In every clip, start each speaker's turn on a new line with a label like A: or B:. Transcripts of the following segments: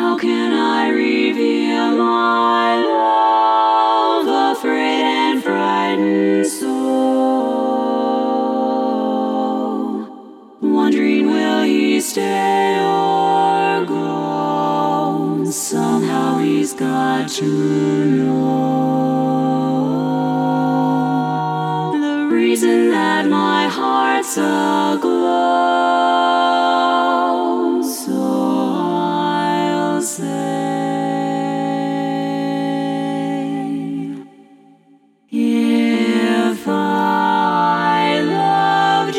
A: How can I reveal my love, afraid and frightened soul? Wondering, will he stay or go? Somehow he's got to know the reason that my heart's aglow. So I'll say, if I loved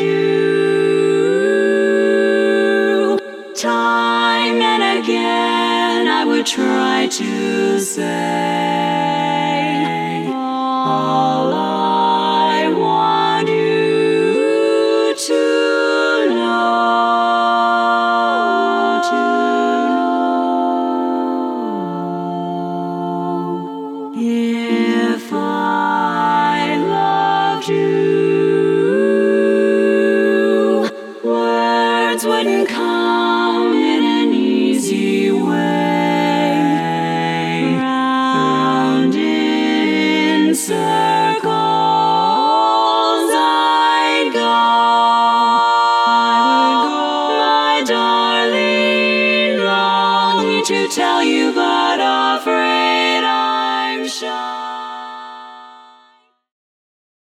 A: you, time and again I would try to say, all I want you to know. If I loved you, words wouldn't come in an easy way. Round in circles I'd go. My darling, longing to tell you, but